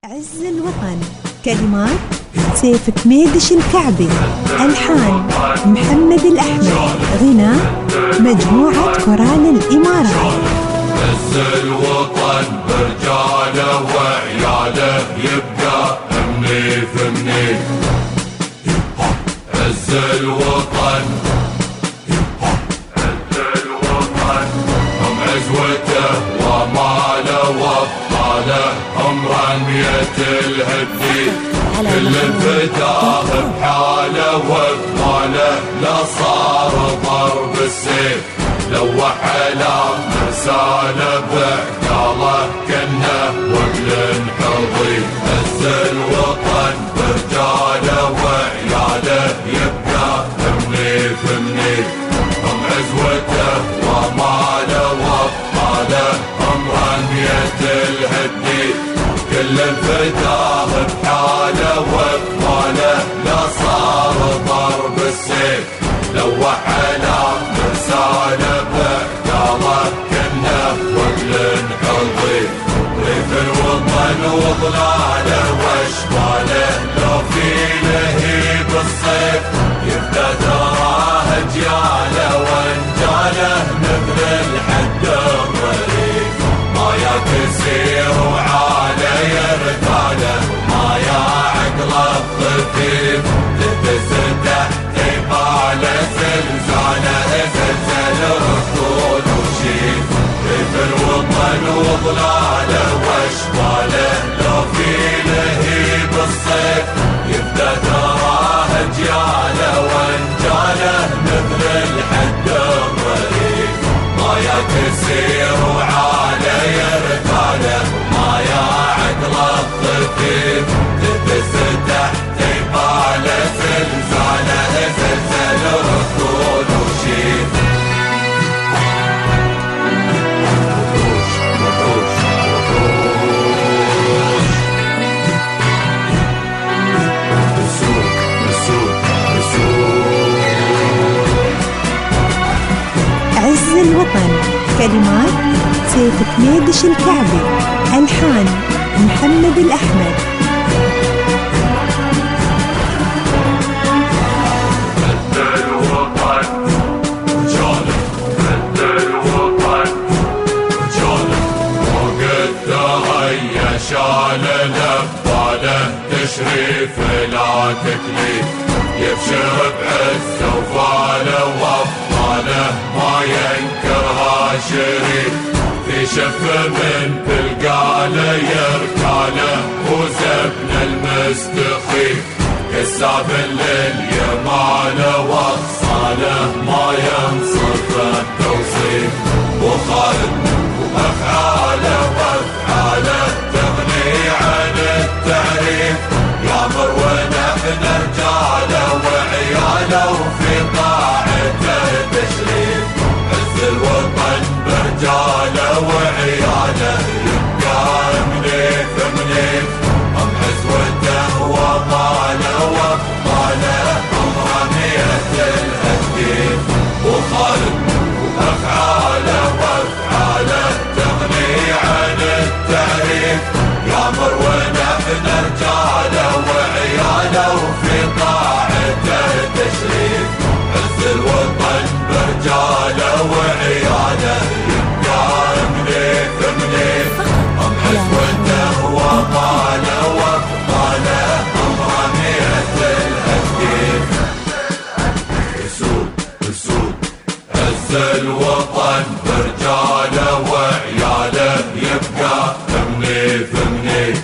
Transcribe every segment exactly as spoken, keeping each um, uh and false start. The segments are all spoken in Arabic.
عز الوطن. كلمات سيف كميدش الكعبي. ألحان محمد الأحمد. غناء مجموعة كورال الإمارات. عز الوطن برجاله وعياله يبقى منيف منيف. عز الوطن عز الوطن هم عزوته وماله وابطاله هم رمية الهدي كل الفداء بحاله وبماله لا صار ضرب السيف لوح على مرساله بعقاله كنه وبل حضي. عز الوطن برجاله وعياله يبقى منيف منيف هم عزوته وماله وابطاله هم رمية الهدي كل الفداء بحاله وبماله لا صار ضرب السيف لوح على مرساله بعقاله كنه وبل حضي. ريف الوطن وظلاله واشباله لو في لهيب الصيف يبدا تراه اجياله وانجاله مثل الحد الظريف ما يكسير وعاله يرتاله ما يا عقل الطفيف تتسدح تباله زلزاله زلزل ركول وشيف. ريف الوطن وظلاله واشباله لو في لهيب الصيف يبدا تراه اجياله وانجاله مثل الحد الظريف ما يكسير وعاله يرتاله ما يا عقل الطفيف تتسدح تباله زلزاله زلزل ركول وشيف. عز الوطن. كلمات سيف كميدش الكعبي. ألحان محمد الأحمد. عز الوطن رجاله عز الوطن رجاله وقدها هي شاله لباله تشريف لا تكليف يبشر بعزه وفاله وافضاله ما ينكرها شريف في شف من تلقاله يركاله وزبن المستخيف كساب لليماله واغصاله ما ينصف التوصيف وخالد وافعاله وافعاله تغني عن التعريف يامر ونحن رجاله وعياله وفي طاعته تشريف. عز الوطن برجاله وعياله يبقى منيف منيف هم عزوته وماله وابطاله هم رمية الهديف وخالد وافعاله وافعاله تغني عن التعريف يامر ونحن رجاله وعياله وفي طاعته تشريف. عز الوطن برجاله وعياله يبقى منيف منيف هم عزوته وماله وابطاله هم رمية الهديف يسود يسود. عز الوطن برجاله وعياله يبقى منيف منيف.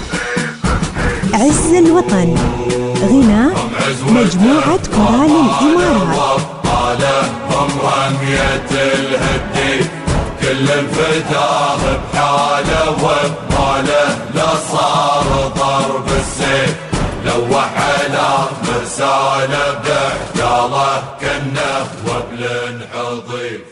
عز الوطن. غناء مجموعة كورال الإمارات. هم رمية الهدي كل الفداء بحاله وبماله لا صار ضرب السيف لوح على مرساله بعقاله كنه وبل حضيف.